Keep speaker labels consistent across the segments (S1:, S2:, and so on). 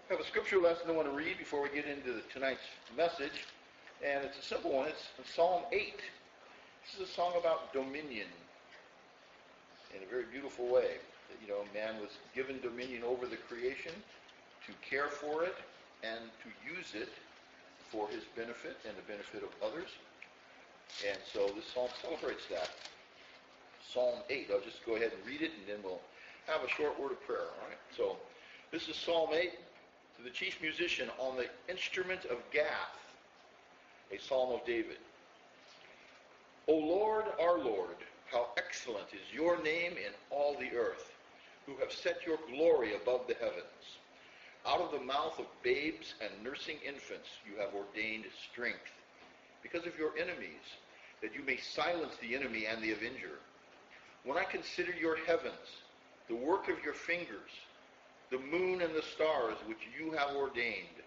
S1: I have a scripture lesson I want to read before we get into tonight's message, and it's a simple one. It's Psalm 8. This is a song about dominion in a very beautiful way. Man was given dominion over the creation to care for it and to use it for his benefit and the benefit of others. And so this psalm celebrates that. Psalm 8. I'll just go ahead and read it, and then we'll have a short word of prayer. All right. So this is Psalm 8. To the chief musician on the instrument of Gath, a psalm of David. O Lord, our Lord, how excellent is your name in all the earth, who have set your glory above the heavens. Out of the mouth of babes and nursing infants you have ordained strength, because of your enemies, that you may silence the enemy and the avenger. When I consider your heavens, the work of your fingers, the moon and the stars which you have ordained.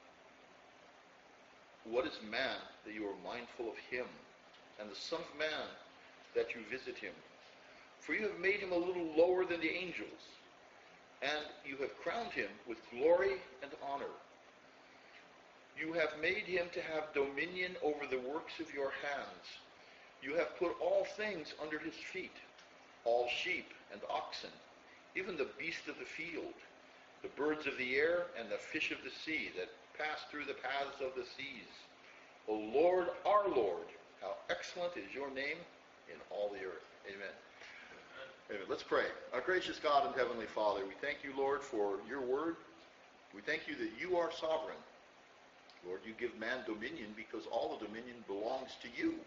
S1: What is man that you are mindful of him, and the Son of Man that you visit him? For you have made him a little lower than the angels, and you have crowned him with glory and honor. You have made him to have dominion over the works of your hands. You have put all things under his feet, all sheep and oxen, even the beast of the field, the birds of the air, and the fish of the sea that pass through the paths of the seas. O Lord, our Lord, how excellent is your name in all the earth. Amen. Amen. Let's pray. Our gracious God and Heavenly Father, we thank you, Lord, for your word. We thank you that you are sovereign. Lord, you give man dominion because all the dominion belongs to you.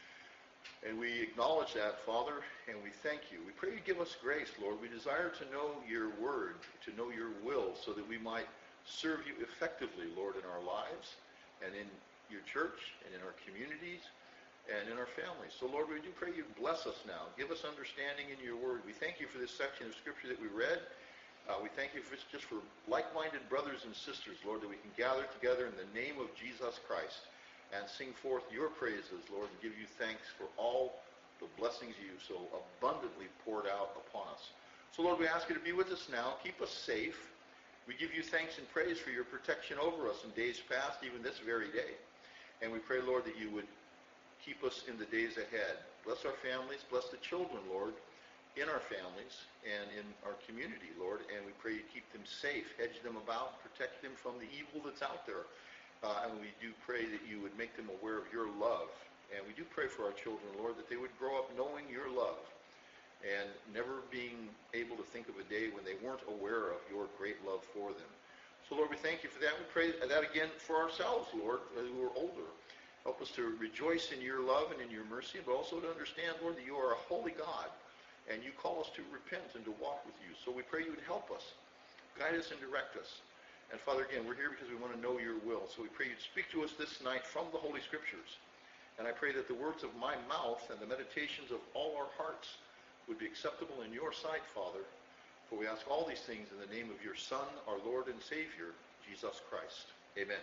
S1: And we acknowledge that, Father, and we thank you. We pray you give us grace, Lord. We desire to know your word, to know your will, so that we might serve you effectively, Lord, in our lives and in your church and in our communities and in our families. So, Lord, we do pray you bless us now. Give us understanding in your word. We thank you for this section of Scripture that we read. We thank you just for like-minded brothers and sisters, Lord, that we can gather together in the name of Jesus Christ and sing forth your praises, Lord, and give you thanks for all the blessings you so abundantly poured out upon us. So, Lord, we ask you to be with us now. Keep us safe. We give you thanks and praise for your protection over us in days past, even this very day. And we pray, Lord, that you would keep us in the days ahead. Bless our families. Bless the children, Lord, in our families and in our community, Lord. And we pray you keep them safe, hedge them about, protect them from the evil that's out there. And we do pray that you would make them aware of your love. And we do pray for our children, Lord, that they would grow up knowing your love and never being able to think of a day when they weren't aware of your great love for them. So, Lord, we thank you for that. We pray that again for ourselves, Lord, who are older. Help us to rejoice in your love and in your mercy, but also to understand, Lord, that you are a holy God, and you call us to repent and to walk with you. So we pray you would help us, guide us and direct us. And Father, again, we're here because we want to know your will. So we pray you'd speak to us this night from the Holy Scriptures. And I pray that the words of my mouth and the meditations of all our hearts would be acceptable in your sight, Father. For we ask all these things in the name of your Son, our Lord and Savior, Jesus Christ. Amen.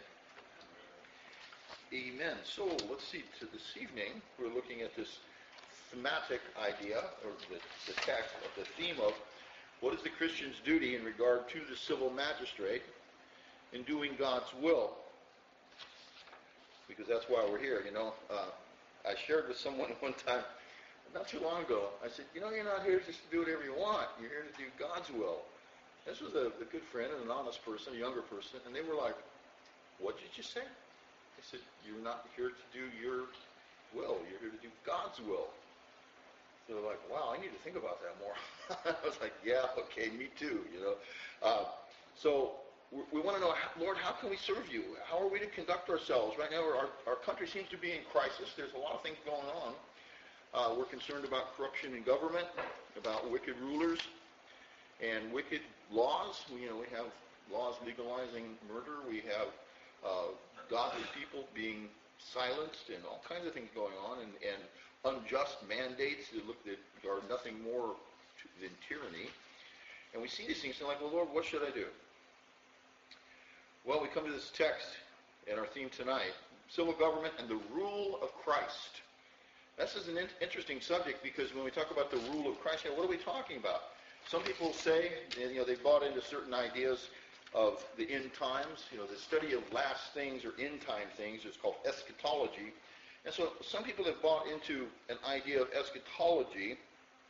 S1: Amen. So let's see. To this evening, we're looking at this thematic idea, or the text of the theme of what is the Christian's duty in regard to the civil magistrate in doing God's will, because that's why we're here. I shared with someone one time, not too long ago, I said, you're not here just to do whatever you want. You're here to do God's will. This was a good friend and an honest person, a younger person, and they were like, what did you say? I said, you're not here to do your will. You're here to do God's will. So they're like, wow, I need to think about that more. I was like, yeah, okay, me too, So we want to know, Lord, how can we serve you? How are we to conduct ourselves? Right now, our country seems to be in crisis. There's a lot of things going on. We're concerned about corruption in government, about wicked rulers, and wicked laws. We have laws legalizing murder. We have godly people being silenced, and all kinds of things going on, and unjust mandates that are nothing more than tyranny. And we see these things and like, well, Lord, what should I do? Well, we come to this text in our theme tonight, civil government and the rule of Christ. This is an interesting subject because when we talk about the rule of Christ, what are we talking about? Some people say, they bought into certain ideas of the end times. The study of last things or end time things is called eschatology. And so some people have bought into an idea of eschatology,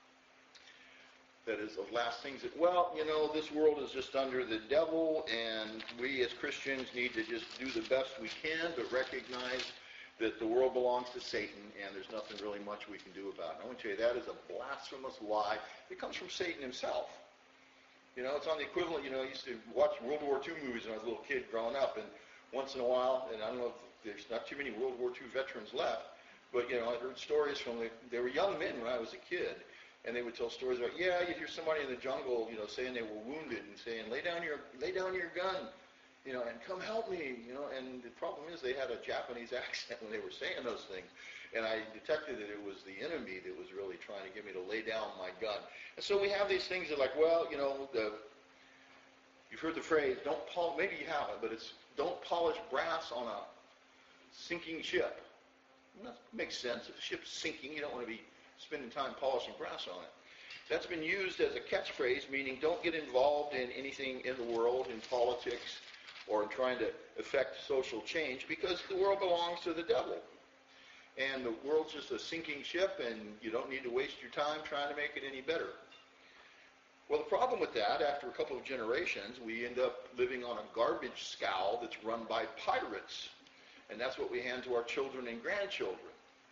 S1: that is, of last things, that, this world is just under the devil, and we as Christians need to just do the best we can, but recognize that the world belongs to Satan, and there's nothing really much we can do about it. And I want to tell you, that is a blasphemous lie. It comes from Satan himself. It's on the equivalent, I used to watch World War II movies when I was a little kid growing up, and once in a while, and I don't know if there's not too many World War II veterans left, but, I heard stories from, they were young men when I was a kid, and they would tell stories about, you'd hear somebody in the jungle, saying they were wounded and saying, lay down your gun, and come help me, and the problem is they had a Japanese accent when they were saying those things, and I detected that it was the enemy that was really trying to get me to lay down my gun. And so we have these things that you've heard the phrase, maybe you haven't, but it's don't polish brass on a sinking ship. Well, that makes sense. If the ship's sinking, you don't want to be spending time polishing brass on it. That's been used as a catchphrase, meaning don't get involved in anything in the world, in politics, or in trying to affect social change, because the world belongs to the devil. And the world's just a sinking ship, and you don't need to waste your time trying to make it any better. Well, the problem with that, after a couple of generations, we end up living on a garbage scow that's run by pirates. And that's what we hand to our children and grandchildren.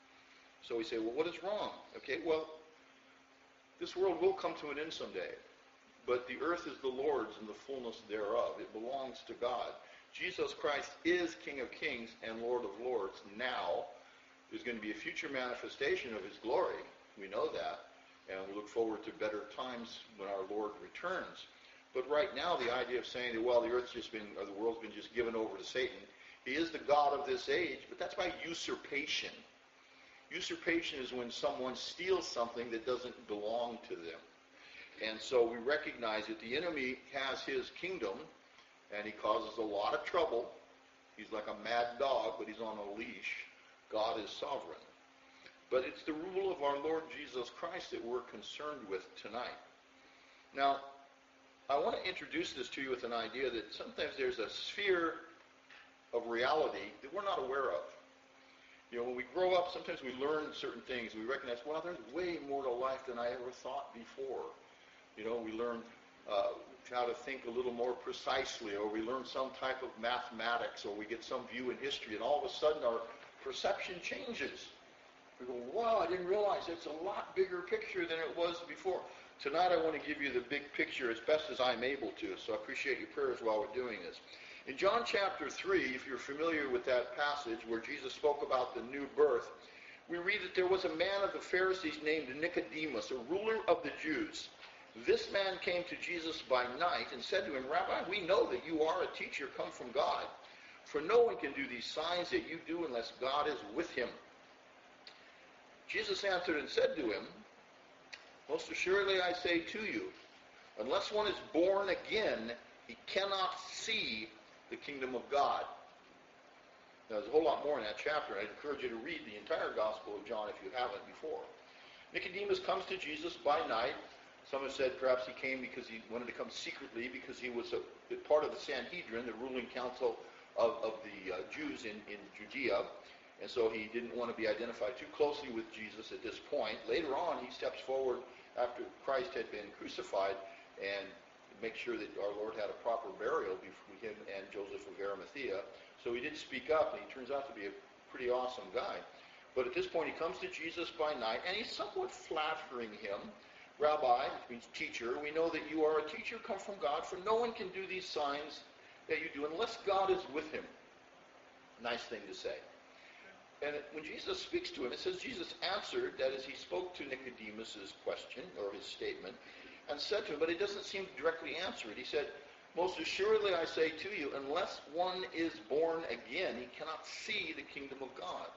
S1: So we say, well, what is wrong? Okay, well, this world will come to an end someday. But the earth is the Lord's and the fullness thereof. It belongs to God. Jesus Christ is King of Kings and Lord of Lords now. There's going to be a future manifestation of his glory. We know that. And we look forward to better times when our Lord returns. But right now, the idea of saying that, well, the world's been just given over to Satan. He is the God of this age, but that's by usurpation. Usurpation is when someone steals something that doesn't belong to them. And so we recognize that the enemy has his kingdom, and he causes a lot of trouble. He's like a mad dog, but he's on a leash. God is sovereign. But it's the rule of our Lord Jesus Christ that we're concerned with tonight. Now, I want to introduce this to you with an idea that sometimes there's a sphere of reality that we're not aware of. When we grow up, sometimes we learn certain things. We recognize, well, there's way more to life than I ever thought before. We learn how to think a little more precisely, or we learn some type of mathematics, or we get some view in history, and all of a sudden our perception changes. We go, wow, I didn't realize it's a lot bigger picture than it was before. Tonight I want to give you the big picture as best as I'm able to, so I appreciate your prayers while we're doing this. In John chapter 3, if you're familiar with that passage where Jesus spoke about the new birth, we read that there was a man of the Pharisees named Nicodemus, a ruler of the Jews. This man came to Jesus by night and said to him, Rabbi, we know that you are a teacher come from God, for no one can do these signs that you do unless God is with him. Jesus answered and said to him, most assuredly I say to you, unless one is born again, he cannot see the kingdom of God. Now, there's a whole lot more in that chapter. I'd encourage you to read the entire Gospel of John if you haven't before. Nicodemus comes to Jesus by night. Some have said perhaps he came because he wanted to come secretly because he was a part of the Sanhedrin, the ruling council of the Jews in Judea. And so he didn't want to be identified too closely with Jesus at this point. Later on, he steps forward after Christ had been crucified and make sure that our Lord had a proper burial between him and Joseph of Arimathea. So he did speak up, and he turns out to be a pretty awesome guy. But at this point, he comes to Jesus by night, and he's somewhat flattering him. Rabbi, which means teacher, we know that you are a teacher come from God, for no one can do these signs that you do unless God is with him. Nice thing to say. And when Jesus speaks to him, it says Jesus answered, that is, he spoke to Nicodemus' question, or his statement, and said to him, but it doesn't seem to directly answer it. He said, most assuredly I say to you, unless one is born again, he cannot see the kingdom of God.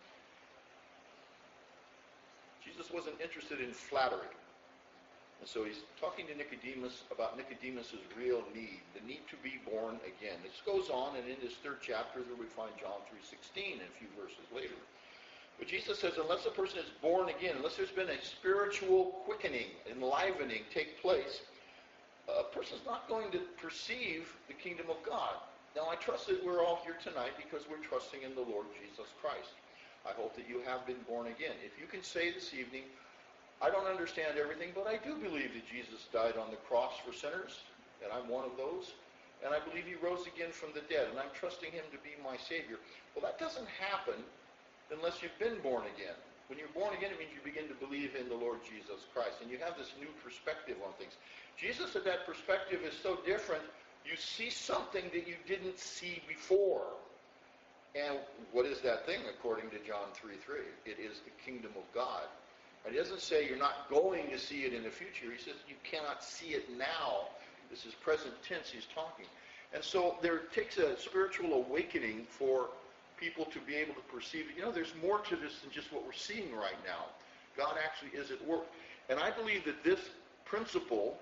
S1: Jesus wasn't interested in flattery. And so he's talking to Nicodemus about Nicodemus' real need, the need to be born again. This goes on, and in this third chapter, there we find John 3:16 and a few verses later. But Jesus says, unless a person is born again, unless there's been a spiritual quickening, enlivening take place, a person's not going to perceive the kingdom of God. Now, I trust that we're all here tonight because we're trusting in the Lord Jesus Christ. I hope that you have been born again. If you can say this evening, I don't understand everything, but I do believe that Jesus died on the cross for sinners, and I'm one of those, and I believe he rose again from the dead, and I'm trusting him to be my Savior. Well, that doesn't happen unless you've been born again. When you're born again, it means you begin to believe in the Lord Jesus Christ, and you have this new perspective on things. Jesus, at that perspective, is so different. You see something that you didn't see before. And what is that thing, according to John 3:3? It is the kingdom of God. And he doesn't say you're not going to see it in the future. He says you cannot see it now. This is present tense he's talking. And so there takes a spiritual awakening for people to be able to perceive it. You know, there's more to this than just what we're seeing right now. God actually is at work. And I believe that this principle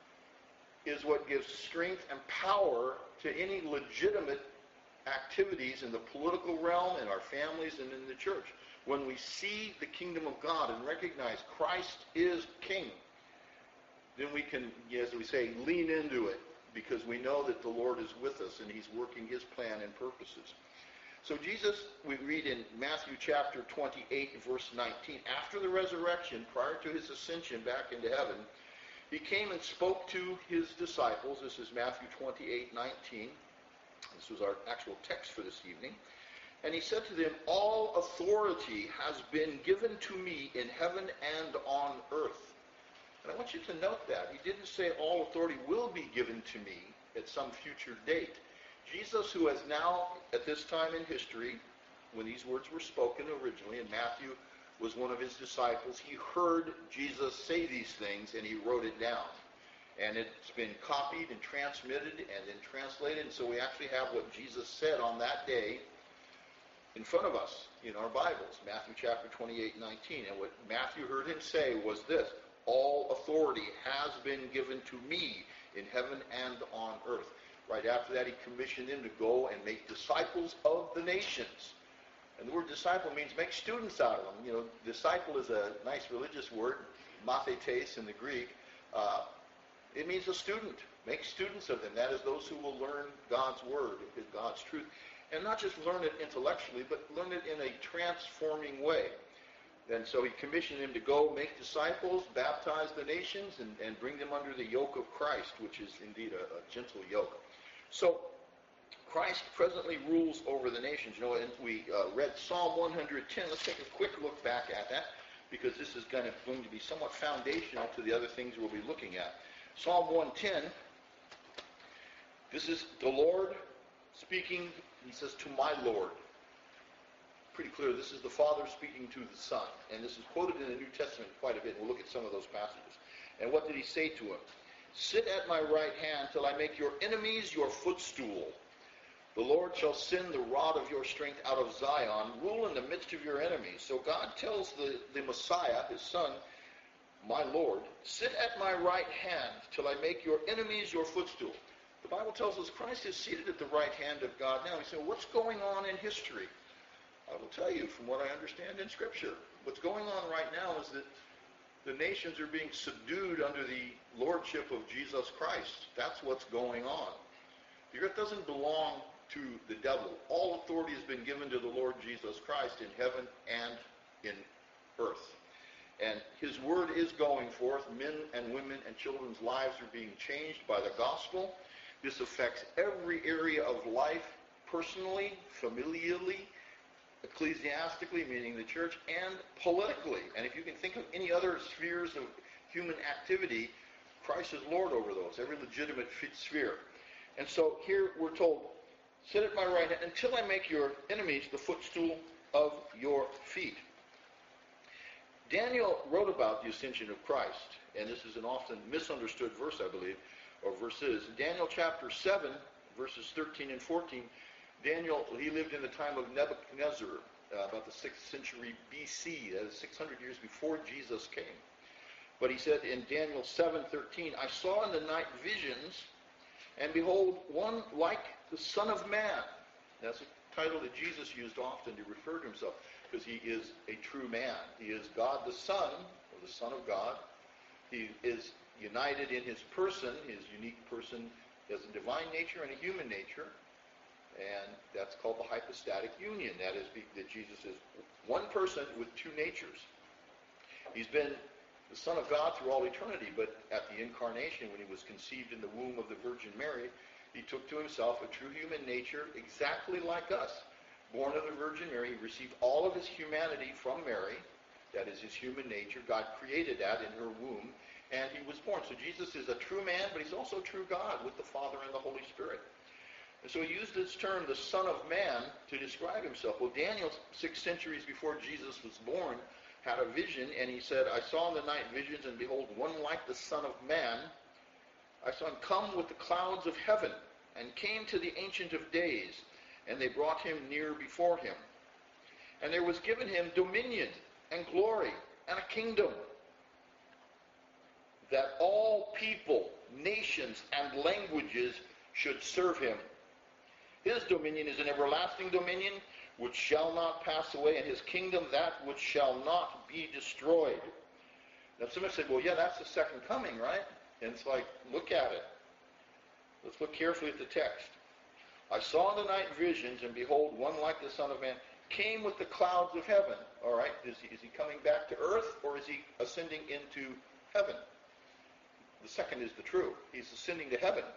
S1: is what gives strength and power to any legitimate activities in the political realm, in our families, and in the church. When we see the kingdom of God and recognize Christ is king, then we can, as we say, lean into it because we know that the Lord is with us and he's working his plan and purposes. So Jesus, we read in Matthew chapter 28, verse 19, after the resurrection, prior to his ascension back into heaven, he came and spoke to his disciples. This is Matthew 28, 19. This was our actual text for this evening. And he said to them, all authority has been given to me in heaven and on earth. And I want you to note that. He didn't say all authority will be given to me at some future date. Jesus, who has now, at this time in history, when these words were spoken originally, and Matthew was one of his disciples, he heard Jesus say these things and he wrote it down. And it's been copied and transmitted and then translated. And so we actually have what Jesus said on that day in front of us in our Bibles, Matthew chapter 28, 19. And what Matthew heard him say was this: all authority has been given to me in heaven and on earth. Right after that, he commissioned them to go and make disciples of the nations. And the word disciple means make students out of them. You know, disciple is a nice religious word, mathetes in the Greek. It means a student. Make students of them. That is, those who will learn God's word, God's truth. And not just learn it intellectually, but learn it in a transforming way. And so he commissioned them to go make disciples, baptize the nations, and bring them under the yoke of Christ, which is indeed a gentle yoke. So Christ presently rules over the nations. You know, and we read Psalm 110. Let's take a quick look back at that, because this is going to be somewhat foundational to the other things we'll be looking at. Psalm 110, this is the Lord speaking. He says, to my Lord. Pretty clear, this is the Father speaking to the Son. And this is quoted in the New Testament quite a bit. We'll look at some of those passages. And what did he say to him? Sit at my right hand till I make your enemies your footstool. The Lord shall send the rod of your strength out of Zion, rule in the midst of your enemies. So God tells the Messiah, his Son, my Lord, sit at my right hand till I make your enemies your footstool. The Bible tells us Christ is seated at the right hand of God now. He said, what's going on in history? I will tell you from what I understand in Scripture. What's going on right now is that the nations are being subdued under the lordship of Jesus Christ. That's what's going on. The earth doesn't belong to the devil. All authority has been given to the Lord Jesus Christ in heaven and in earth. And his word is going forth. Men and women and children's lives are being changed by the gospel. This affects every area of life, personally, familially, ecclesiastically, meaning the church, and politically. And if you can think of any other spheres of human activity, Christ is Lord over those, every legitimate sphere. And so here we're told, sit at my right hand until I make your enemies the footstool of your feet. Daniel wrote about the ascension of Christ, and this is an often misunderstood verse, I believe, or verses. Daniel chapter 7, verses 13 and 14, Daniel, he lived in the time of Nebuchadnezzar, about the 6th century B.C., that is 600 years before Jesus came. But he said in Daniel 7:13, I saw in the night visions, and behold, one like the Son of Man. That's a title that Jesus used often to refer to himself, because he is a true man. He is God the Son, or the Son of God. He is united in his person, his unique person, has a divine nature and a human nature, and that's called the hypostatic union. That is, that Jesus is one person with two natures. He's been the Son of God through all eternity, but at the incarnation, when he was conceived in the womb of the Virgin Mary, he took to himself a true human nature exactly like us. Born of the Virgin Mary, he received all of his humanity from Mary. That is his human nature. God created that in her womb, and he was born. So Jesus is a true man, but he's also true God with the Father and the Holy Spirit. And so he used this term, the Son of Man, to describe himself. Well, Daniel, 6 centuries before Jesus was born, had a vision, and he said, I saw in the night visions, and behold, one like the Son of Man. I saw him come with the clouds of heaven, and came to the Ancient of Days, and they brought him near before him. And there was given him dominion and glory and a kingdom, that all people, nations, and languages should serve him. His dominion is an everlasting dominion which shall not pass away, and his kingdom that which shall not be destroyed. Now somebody said, well, yeah, that's the second coming, right? And it's like, look at it. Let's look carefully at the text. I saw in the night visions, and behold, one like the Son of Man came with the clouds of heaven. All right, is he coming back to earth, or is he ascending into heaven? The second is the true. He's ascending to heaven.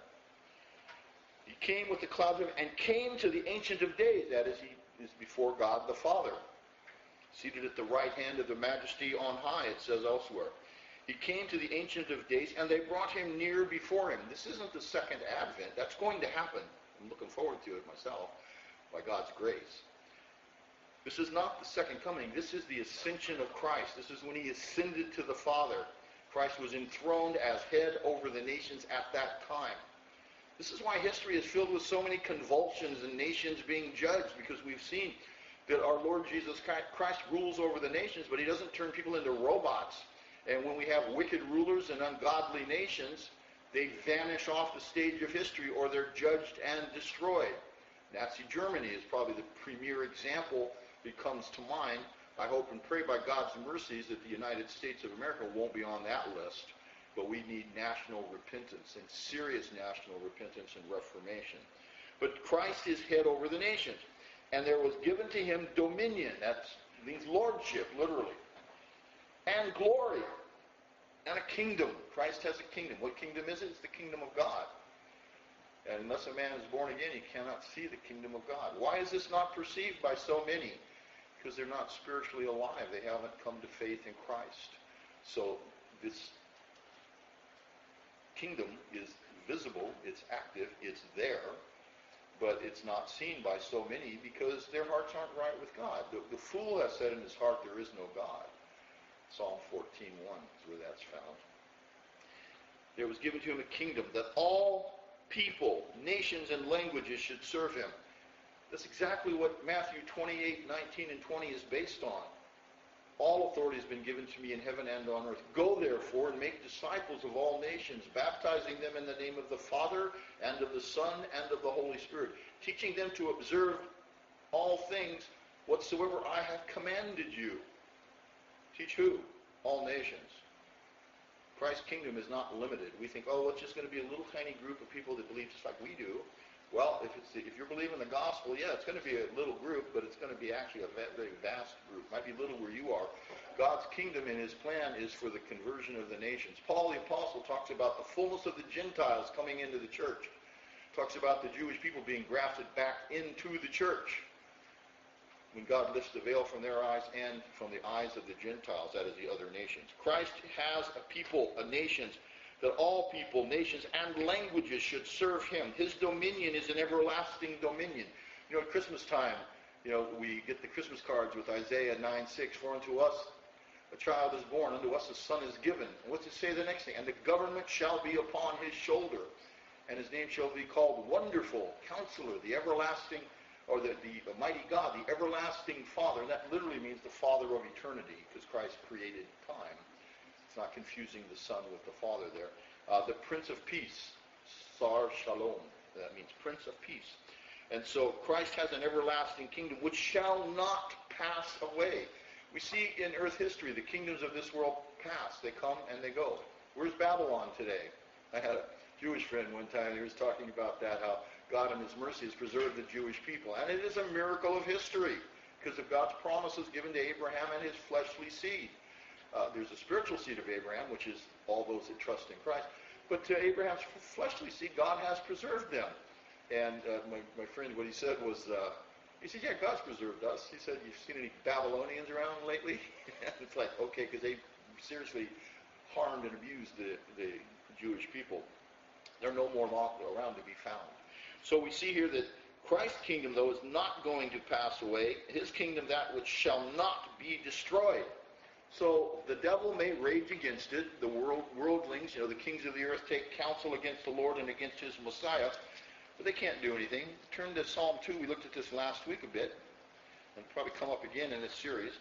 S1: He came with the clouds of heaven and came to the Ancient of Days. That is, he is before God the Father, seated at the right hand of the Majesty on high, it says elsewhere. He came to the Ancient of Days, and they brought him near before him. This isn't the second advent. That's going to happen. I'm looking forward to it myself, by God's grace. This is not the second coming. This is the ascension of Christ. This is when he ascended to the Father. Christ was enthroned as head over the nations at that time. This is why history is filled with so many convulsions and nations being judged, because we've seen that our Lord Jesus Christ rules over the nations, but he doesn't turn people into robots. And when we have wicked rulers and ungodly nations, they vanish off the stage of history, or they're judged and destroyed. Nazi Germany is probably the premier example that comes to mind. I hope and pray by God's mercies that the United States of America won't be on that list. But we need national repentance, and serious national repentance and reformation. But Christ is head over the nations. And there was given to him dominion. That means lordship, literally. And glory. And a kingdom. Christ has a kingdom. What kingdom is it? It's the kingdom of God. And unless a man is born again, he cannot see the kingdom of God. Why is this not perceived by so many? Because they're not spiritually alive. They haven't come to faith in Christ. So this kingdom is visible, it's active, it's there, but it's not seen by so many because their hearts aren't right with God. The fool has said in his heart, there is no God. Psalm 14:1 is where that's found. There was given to him a kingdom that all people, nations, and languages should serve him. That's exactly what Matthew 28:19 and 20 is based on. All authority has been given to me in heaven and on earth. Go therefore and make disciples of all nations, baptizing them in the name of the Father and of the Son and of the Holy Spirit, teaching them to observe all things whatsoever I have commanded you. Teach who? All nations. Christ's kingdom is not limited. We think, oh, it's just going to be a little tiny group of people that believe just like we do. Well, if you're believing the gospel, yeah, it's going to be a little group, but it's going to be actually a very vast group. It might be little where you are. God's kingdom and his plan is for the conversion of the nations. Paul the Apostle talks about the fullness of the Gentiles coming into the church. Talks about the Jewish people being grafted back into the church when God lifts the veil from their eyes and from the eyes of the Gentiles, that is the other nations. Christ has a people, a nations, that all people, nations, and languages should serve him. His dominion is an everlasting dominion. You know, at Christmas time, we get the Christmas cards with Isaiah 9:6, for unto us a child is born, unto us a son is given. And what's it say the next thing? And the government shall be upon his shoulder, and his name shall be called Wonderful, Counselor, the Everlasting, or the Mighty God, the Everlasting Father. And that literally means the Father of eternity, because Christ created time. It's not confusing the Son with the Father there. The Prince of Peace, Sar Shalom. That means Prince of Peace. And so Christ has an everlasting kingdom which shall not pass away. We see in earth history the kingdoms of this world pass. They come and they go. Where's Babylon today? I had a Jewish friend one time, he was talking about that, how God in his mercy has preserved the Jewish people. And it is a miracle of history because of God's promises given to Abraham and his fleshly seed. There's a spiritual seed of Abraham, which is all those that trust in Christ. But to Abraham's fleshly seed, God has preserved them. And my friend, what he said was, he said, yeah, God's preserved us. He said, you've seen any Babylonians around lately? It's like, okay, because they seriously harmed and abused the Jewish people. They're no more around to be found. So we see here that Christ's kingdom, though, is not going to pass away. His kingdom, that which shall not be destroyed. So the devil may rage against it. The worldlings, the kings of the earth take counsel against the Lord and against his Messiah. But they can't do anything. Turn to Psalm 2. We looked at this last week a bit. And probably come up again in this series.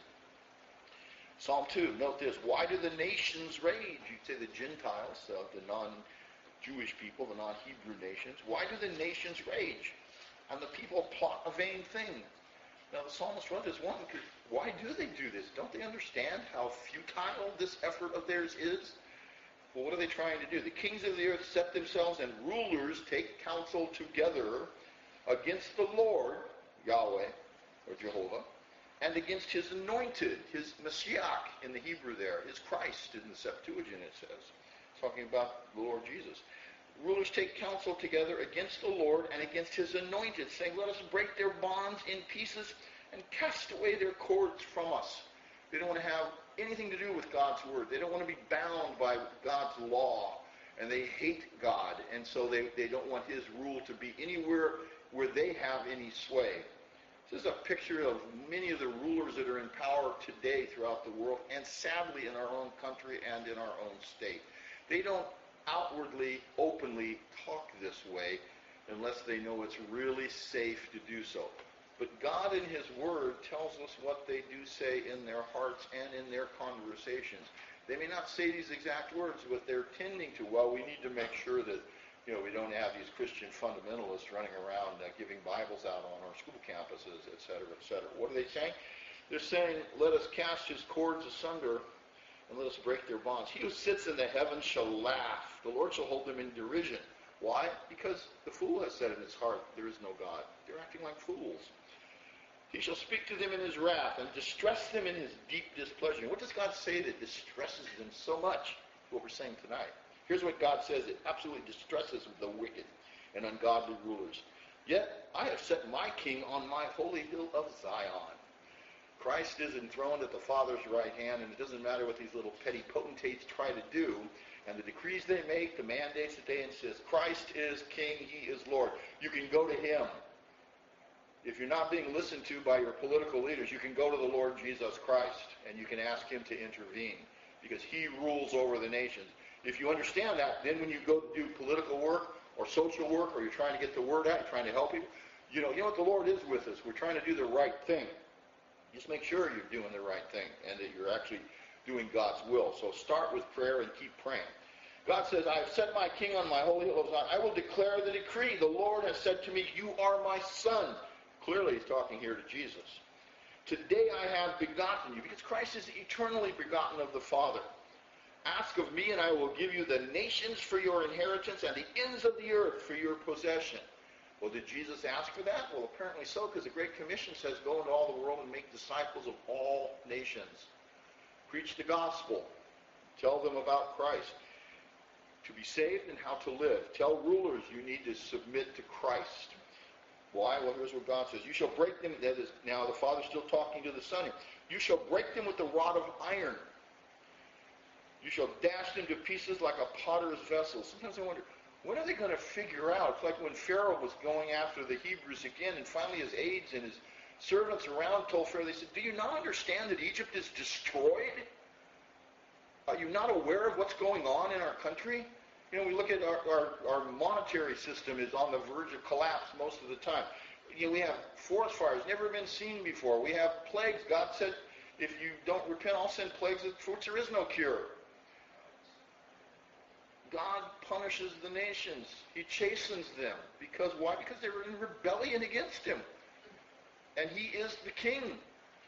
S1: Psalm 2. Note this. Why do the nations rage? You'd say the Gentiles, the non-Jewish people, the non-Hebrew nations. Why do the nations rage? And the people plot a vain thing. Now the psalmist wrote this one because why do they do this? Don't they understand how futile this effort of theirs is? Well, what are they trying to do? The kings of the earth set themselves, and rulers take counsel together against the Lord, Yahweh, or Jehovah, and against his anointed, his Messiah in the Hebrew there, his Christ in the Septuagint it says, talking about the Lord Jesus. Rulers take counsel together against the Lord and against his anointed, saying, let us break their bonds in pieces and cast away their cords from us. They don't want to have anything to do with God's word. They don't want to be bound by God's law. And they hate God. And so they don't want his rule to be anywhere where they have any sway. This is a picture of many of the rulers that are in power today throughout the world, and sadly in our own country and in our own state. They don't outwardly, openly talk this way unless they know it's really safe to do so. But God in his word tells us what they do say in their hearts and in their conversations. They may not say these exact words, but they're tending to, well, we need to make sure that we don't have these Christian fundamentalists running around giving Bibles out on our school campuses, et cetera, et cetera. What are they saying? They're saying, let us cast his cords asunder and let us break their bonds. He who sits in the heavens shall laugh. The Lord shall hold them in derision. Why? Because the fool has said in his heart, there is no God. They're acting like fools. He shall speak to them in his wrath and distress them in his deep displeasure. What does God say that distresses them so much? What we're saying tonight. Here's what God says. It absolutely distresses the wicked and ungodly rulers. Yet I have set my king on my holy hill of Zion. Christ is enthroned at the Father's right hand, and it doesn't matter what these little petty potentates try to do, and the decrees they make, the mandates that they insist. Christ is king, he is Lord. You can go to him. If you're not being listened to by your political leaders, you can go to the Lord Jesus Christ, and you can ask him to intervene, because he rules over the nations. If you understand that, then when you go to do political work or social work, or you're trying to get the word out, you're trying to help people, you know what, the Lord is with us. We're trying to do the right thing. Just make sure you're doing the right thing and that you're actually doing God's will. So start with prayer and keep praying. God says, I have set my king on my holy hill of Zion. I will declare the decree. The Lord has said to me, you are my son. Clearly he's talking here to Jesus. Today I have begotten you, because Christ is eternally begotten of the Father. Ask of me, and I will give you the nations for your inheritance and the ends of the earth for your possession. Well, did Jesus ask for that? Well, apparently so, because the Great Commission says, go into all the world and make disciples of all nations. Preach the gospel. Tell them about Christ. To be saved and how to live. Tell rulers you need to submit to Christ. Why? Well, here's what God says. You shall break them. That is, now the Father's still talking to the Son here. You shall break them with the rod of iron. You shall dash them to pieces like a potter's vessel. Sometimes I wonder, when are they going to figure out? It's like when Pharaoh was going after the Hebrews again, and finally his aides and his servants around told Pharaoh, they said, do you not understand that Egypt is destroyed? Are you not aware of what's going on in our country? We look at our monetary system is on the verge of collapse most of the time. We have forest fires never been seen before. We have plagues. God said, if you don't repent, I'll send plagues for which there is no cure. God punishes the nations. He chastens them. Because why? Because they were in rebellion against him. And he is the king.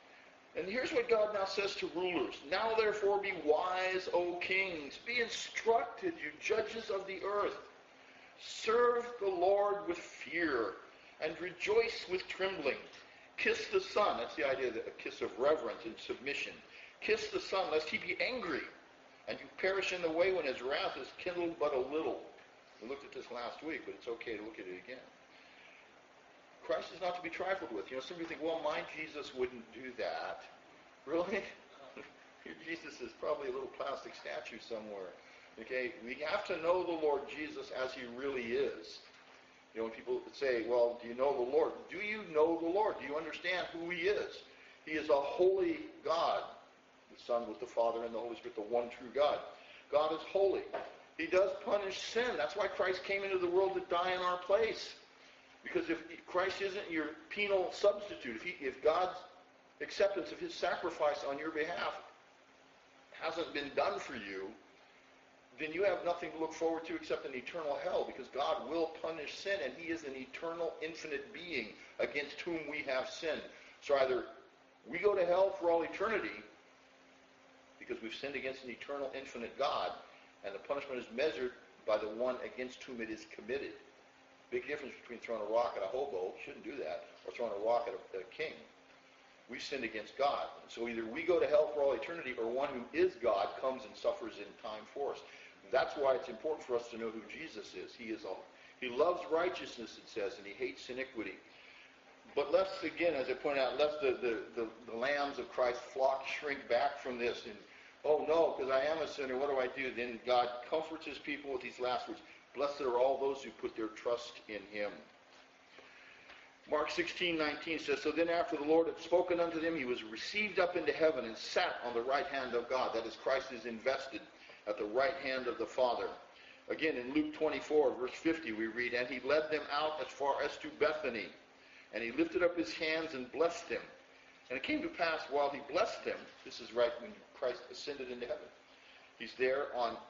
S1: And here's what God now says to rulers. Now therefore be wise, O kings. Be instructed, you judges of the earth. Serve the Lord with fear and rejoice with trembling. Kiss the Son. That's the idea of a kiss of reverence and submission. Kiss the Son, lest he be angry, and you perish in the way when his wrath is kindled but a little. We looked at this last week, but it's okay to look at it again. Christ is not to be trifled with. Some people think, well, my Jesus wouldn't do that. Really? Your Jesus is probably a little plastic statue somewhere. Okay? We have to know the Lord Jesus as he really is. When people say, well, do you know the Lord? Do you know the Lord? Do you understand who he is? He is a holy God. The Son with the Father and the Holy Spirit, the one true God. God is holy. He does punish sin. That's why Christ came into the world to die in our place. Because if Christ isn't your penal substitute, if God's acceptance of his sacrifice on your behalf hasn't been done for you, then you have nothing to look forward to except an eternal hell, because God will punish sin, and he is an eternal, infinite being against whom we have sinned. So either we go to hell for all eternity because we've sinned against an eternal, infinite God, and the punishment is measured by the one against whom it is committed. Big difference between throwing a rock at a hobo, shouldn't do that, or throwing a rock at a king. We sinned against God. So either we go to hell for all eternity, or one who is God comes and suffers in time for us. That's why it's important for us to know who Jesus is. He loves righteousness, it says, and he hates iniquity. But lest, again, as I pointed out, lest the lambs of Christ's flock shrink back from this and, oh no, because I am a sinner, what do I do? Then God comforts his people with these last words. Blessed are all those who put their trust in him. Mark 16:19 says, so then after the Lord had spoken unto them, he was received up into heaven and sat on the right hand of God. That is, Christ is invested at the right hand of the Father. Again, in Luke 24, verse 50, we read, and he led them out as far as to Bethany, and he lifted up his hands and blessed them. And it came to pass while he blessed them, this is right when Christ ascended into heaven. He's there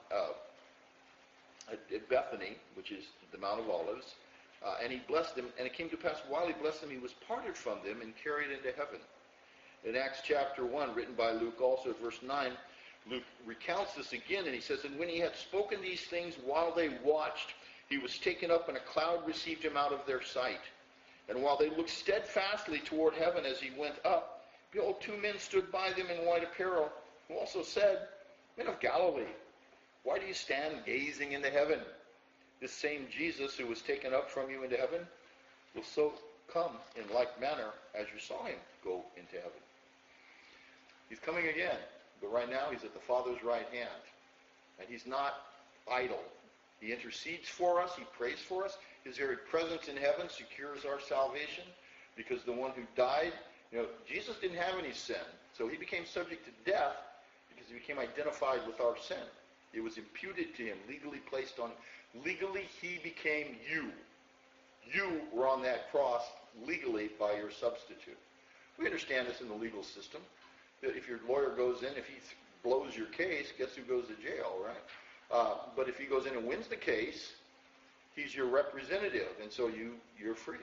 S1: at Bethany, which is the Mount of Olives, and he blessed them. And it came to pass while he blessed them, he was parted from them and carried into heaven. In Acts chapter 1, written by Luke also, verse 9, Luke recounts this again, and he says, and when he had spoken these things while they watched, he was taken up, and a cloud received him out of their sight. And while they looked steadfastly toward heaven as he went up, behold, two men stood by them in white apparel, who also said, Men of Galilee, why do you stand gazing into heaven? This same Jesus who was taken up from you into heaven will so come in like manner as you saw him go into heaven. He's coming again, but right now he's at the Father's right hand. And he's not idle. He intercedes for us. He prays for us. His very presence in heaven secures our salvation, because the one who died, Jesus didn't have any sin. So he became subject to death because he became identified with our sin. It was imputed to him, legally placed on him. Legally, he became you. You were on that cross legally by your substitute. We understand this in the legal system, that if your lawyer goes in, if he blows your case, guess who goes to jail, right? But if he goes in and wins the case, he's your representative, and so you're free.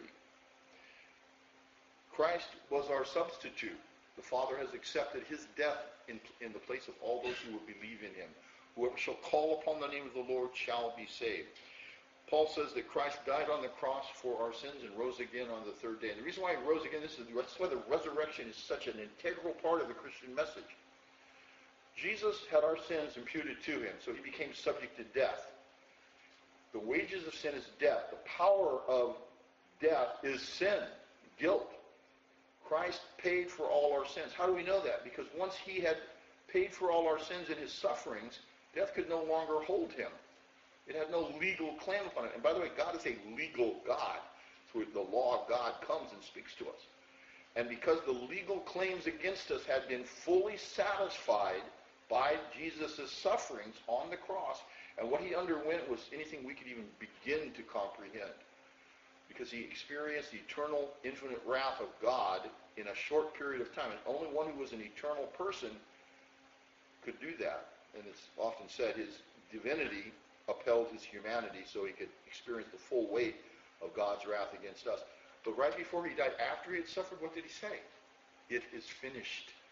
S1: Christ was our substitute. The Father has accepted his death in the place of all those who will believe in him. Whoever shall call upon the name of the Lord shall be saved. Paul says that Christ died on the cross for our sins and rose again on the third day. And the reason why he rose again, that's why the resurrection is such an integral part of the Christian message. Jesus had our sins imputed to him, so he became subject to death. The wages of sin is death. The power of death is sin, guilt. Christ paid for all our sins. How do we know that? Because once he had paid for all our sins in his sufferings, death could no longer hold him. It had no legal claim upon it. And by the way, God is a legal God. So the law of God comes and speaks to us. And because the legal claims against us had been fully satisfied by Jesus' sufferings on the cross, and what he underwent was anything we could even begin to comprehend. Because he experienced the eternal, infinite wrath of God in a short period of time. And only one who was an eternal person could do that. And it's often said his divinity upheld his humanity so he could experience the full weight of God's wrath against us. But right before he died, after he had suffered, what did he say? It is finished.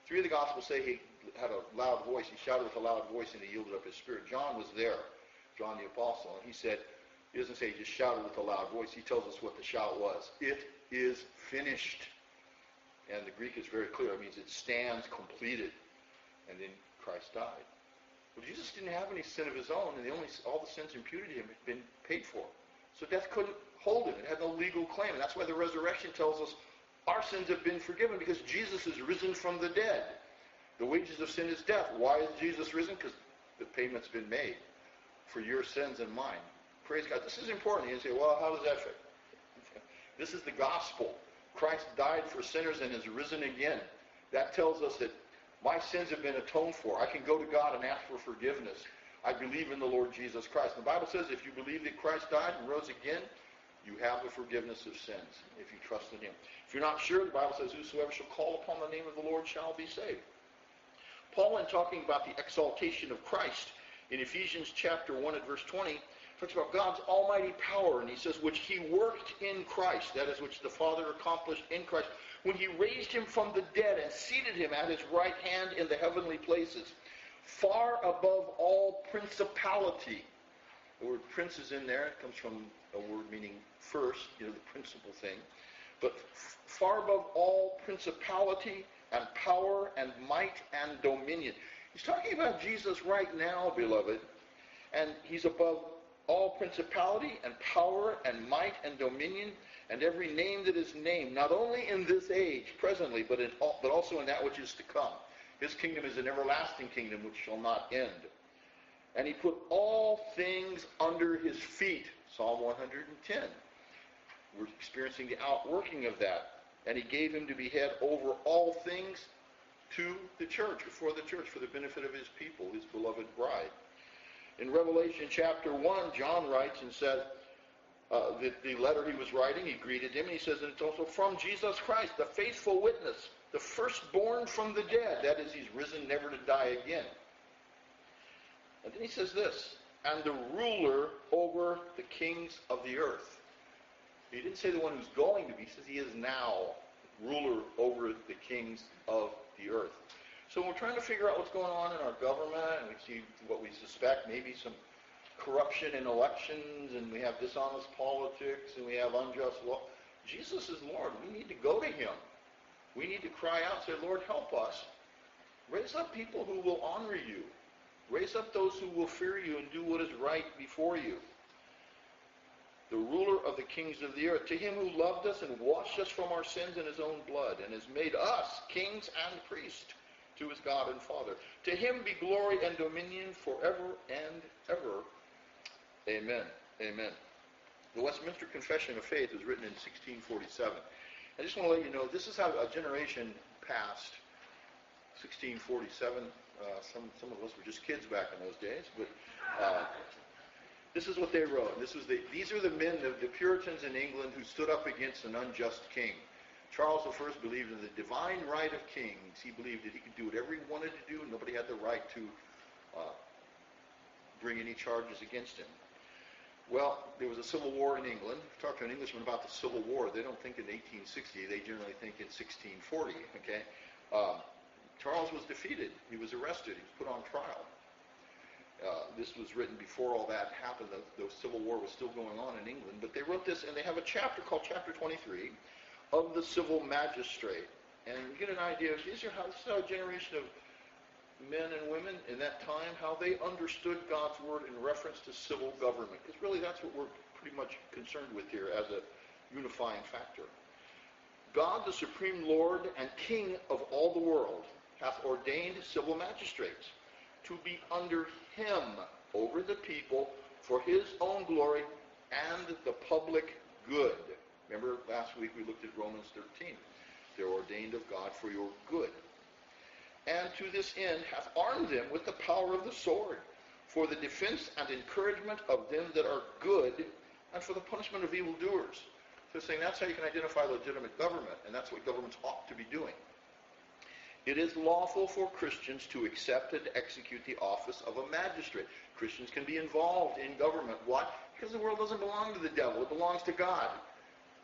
S1: 3 of the Gospels say he had a loud voice. He shouted with a loud voice and he yielded up his spirit. John was there, John the Apostle, and he said, he doesn't say he just shouted with a loud voice. He tells us what the shout was. It is finished. And the Greek is very clear. It means it stands completed. And then Christ died. Well, Jesus didn't have any sin of his own, and all the sins imputed to him had been paid for. So death couldn't hold him. It had no legal claim. And that's why the resurrection tells us our sins have been forgiven, because Jesus is risen from the dead. The wages of sin is death. Why is Jesus risen? Because the payment's been made for your sins and mine. Praise God. This is important. You say, well, how does that fit? This is the gospel. Christ died for sinners and is risen again. That tells us that my sins have been atoned for. I can go to God and ask for forgiveness. I believe in the Lord Jesus Christ. The Bible says if you believe that Christ died and rose again, you have the forgiveness of sins if you trust in him. If you're not sure, the Bible says whosoever shall call upon the name of the Lord shall be saved. Paul, in talking about the exaltation of Christ, in Ephesians chapter 1 at verse 20, talks about God's almighty power, and he says, which he worked in Christ, that is, which the Father accomplished in Christ, when he raised him from the dead and seated him at his right hand in the heavenly places, far above all principality. The word prince is in there. It comes from a word meaning first, the principal thing. But far above all principality and power and might and dominion. He's talking about Jesus right now, beloved, and he's above all principality and power and might and dominion and every name that is named, not only in this age, presently, but also in that which is to come. His kingdom is an everlasting kingdom which shall not end. And he put all things under his feet, Psalm 110. We're experiencing the outworking of that. And he gave him to be head over all things to the church, for the benefit of his people, his beloved bride. In Revelation chapter 1, John writes and says, the letter he was writing, he greeted him, and he says, and it's also from Jesus Christ, the faithful witness, the firstborn from the dead. That is, he's risen never to die again. And then he says this, and the ruler over the kings of the earth. He didn't say the one who's going to be, he says he is now ruler over the kings of the earth. So when we're trying to figure out what's going on in our government, and we see what we suspect, maybe some corruption in elections, and we have dishonest politics, and we have unjust law. Jesus is Lord. We need to go to him. We need to cry out and say, Lord, help us. Raise up people who will honor you. Raise up those who will fear you and do what is right before you. The ruler of the kings of the earth, to him who loved us and washed us from our sins in his own blood, and has made us kings and priests to his God and Father. To him be glory and dominion forever and ever. Amen. Amen. The Westminster Confession of Faith was written in 1647. I just want to let you know, this is how a generation passed. 1647. Some of us were just kids back in those days, but this is what they wrote. These are the men, the Puritans in England, who stood up against an unjust king. Charles I believed in the divine right of kings. He believed that he could do whatever he wanted to do, and nobody had the right to bring any charges against him. Well, there was a civil war in England. Talk to an Englishman about the Civil War. They don't think in 1860. They generally think in 1640. Okay, Charles was defeated. He was arrested. He was put on trial. This was written before all that happened. The Civil War was still going on in England. But they wrote this, and they have a chapter called Chapter 23 of the Civil Magistrate. And you get an idea of this is how a generation of men and women in that time, how they understood God's word in reference to civil government. Because really that's what we're pretty much concerned with here as a unifying factor. God, the supreme Lord and King of all the world, hath ordained civil magistrates to be under him over the people for his own glory and the public good. Remember last week we looked at Romans 13. They're ordained of God for your good. And to this end hath armed them with the power of the sword, for the defense and encouragement of them that are good, and for the punishment of evildoers. So saying that's how you can identify legitimate government, and that's what governments ought to be doing. It is lawful for Christians to accept and execute the office of a magistrate. Christians can be involved in government. Why? Because the world doesn't belong to the devil. It belongs to God.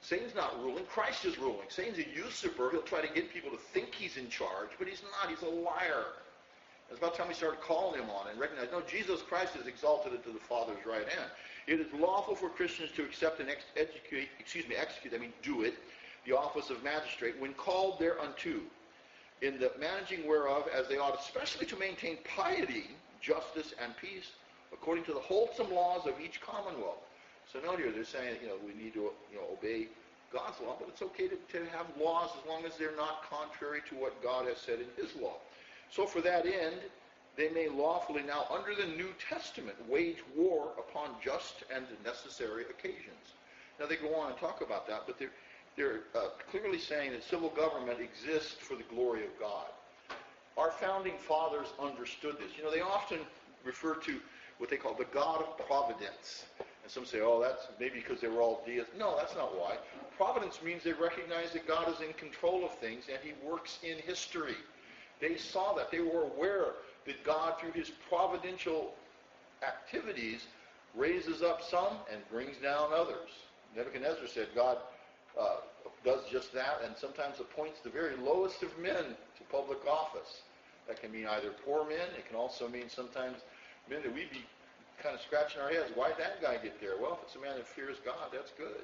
S1: Satan's not ruling. Christ is ruling. Satan's a usurper. He'll try to get people to think he's in charge, but he's not. He's a liar. It's about time we started calling him on and recognize, no, Jesus Christ is exalted into the Father's right hand. It is lawful for Christians to accept and do it, the office of magistrate, when called thereunto, in the managing whereof as they ought, especially to maintain piety, justice, and peace, according to the wholesome laws of each commonwealth. So note here, they're saying, we need to, obey God's law, but it's okay to have laws as long as they're not contrary to what God has said in his law. So for that end, they may lawfully now, under the New Testament, wage war upon just and necessary occasions. Now they go on and talk about that, but they're clearly saying that civil government exists for the glory of God. Our founding fathers understood this. They often refer to what they call the God of providence. And some say, that's maybe because they were all deists. No, that's not why. Providence means they recognize that God is in control of things and he works in history. They saw that. They were aware that God, through his providential activities, raises up some and brings down others. Nebuchadnezzar said God does just that and sometimes appoints the very lowest of men to public office. That can mean either poor men. It can also mean sometimes men that we'd be kind of scratching our heads. Why'd that guy get there? Well, if it's a man that fears God, that's good.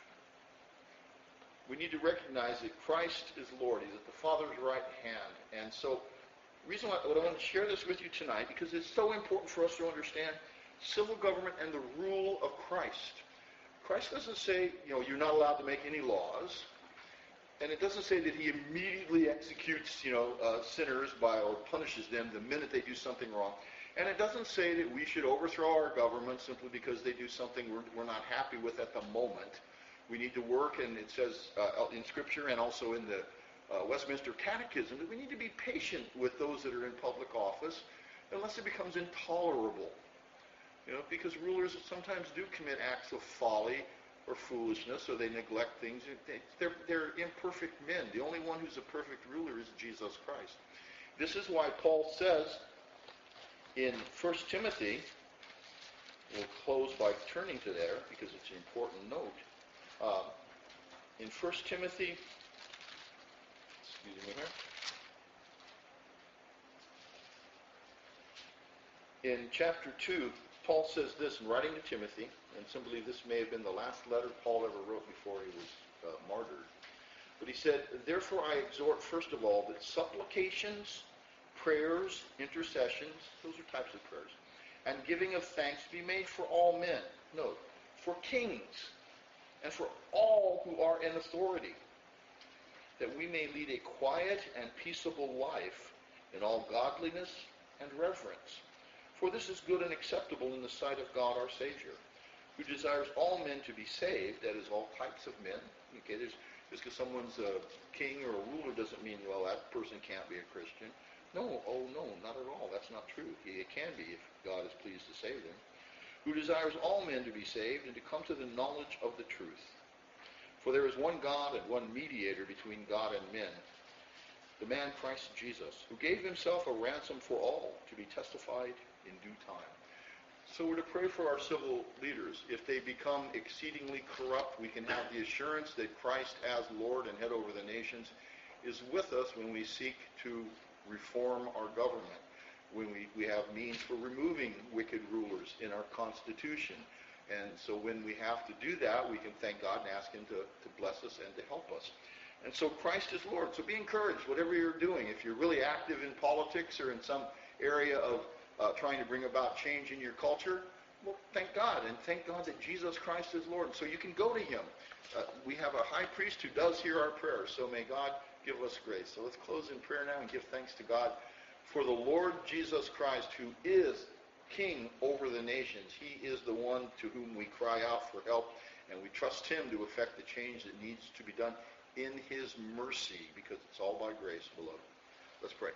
S1: We need to recognize that Christ is Lord. He's at the Father's right hand. And so, the reason why I want to share this with you tonight, because it's so important for us to understand civil government and the rule of Christ. Christ doesn't say, you're not allowed to make any laws. And it doesn't say that he immediately executes, sinners or punishes them the minute they do something wrong. And it doesn't say that we should overthrow our government simply because they do something we're not happy with at the moment. We need to work, and it says in Scripture and also in the Westminster Catechism that we need to be patient with those that are in public office unless it becomes intolerable. Because rulers sometimes do commit acts of folly or foolishness, or they neglect things. They're imperfect men. The only one who's a perfect ruler is Jesus Christ. This is why Paul says in 1 Timothy, we'll close by turning to there because it's an important note. In 1 Timothy, excuse me here, in chapter 2, Paul says this in writing to Timothy, and some believe this may have been the last letter Paul ever wrote before he was martyred. But he said, therefore I exhort first of all that supplications, prayers, intercessions, those are types of prayers, and giving of thanks be made for all men. Note, for kings, and for all who are in authority, that we may lead a quiet and peaceable life in all godliness and reverence. For this is good and acceptable in the sight of God our Savior, who desires all men to be saved, that is, all types of men. Okay, just because someone's a king or a ruler doesn't mean, that person can't be a Christian. No, not at all. That's not true. It can be if God is pleased to save them. Who desires all men to be saved and to come to the knowledge of the truth. For there is one God and one mediator between God and men, the man Christ Jesus, who gave himself a ransom for all, to be testified in due time. So we're to pray for our civil leaders. If they become exceedingly corrupt, we can have the assurance that Christ as Lord and head over the nations is with us when we seek to reform our government, when we have means for removing wicked rulers in our Constitution. And so when we have to do that, we can thank God and ask him to bless us and to help us. And so Christ is Lord. So be encouraged, whatever you're doing. If you're really active in politics or in some area of trying to bring about change in your culture, well, thank God. And thank God that Jesus Christ is Lord. So you can go to him. We have a high priest who does hear our prayers. So may God give us grace. So let's close in prayer now and give thanks to God for the Lord Jesus Christ, who is King over the nations. He is the one to whom we cry out for help, and we trust him to effect the change that needs to be done in his mercy, because it's all by grace, beloved. Let's pray.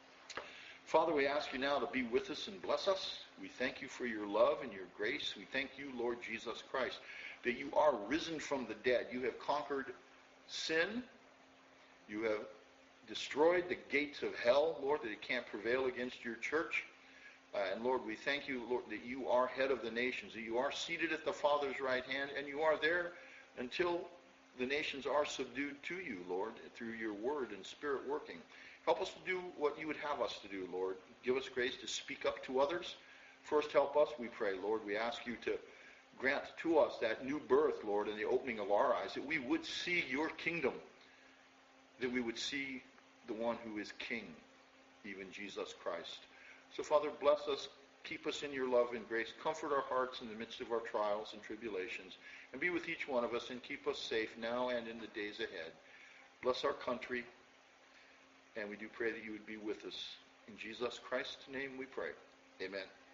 S1: Father, we ask you now to be with us and bless us. We thank you for your love and your grace. We thank you, Lord Jesus Christ, that you are risen from the dead. You have conquered sin. You have destroyed the gates of hell, Lord, that it can't prevail against your church. And Lord, we thank you, Lord, that you are head of the nations, that you are seated at the Father's right hand, and you are there until the nations are subdued to you, Lord, through your word and Spirit working. Help us to do what you would have us to do, Lord. Give us grace to speak up to others. First, help us, we pray, Lord. We ask you to grant to us that new birth, Lord, and the opening of our eyes, that we would see your kingdom, that we would see the one who is King, even Jesus Christ. So, Father, bless us. Keep us in your love and grace. Comfort our hearts in the midst of our trials and tribulations. And be with each one of us and keep us safe now and in the days ahead. Bless our country. And we do pray that you would be with us. In Jesus Christ's name we pray. Amen.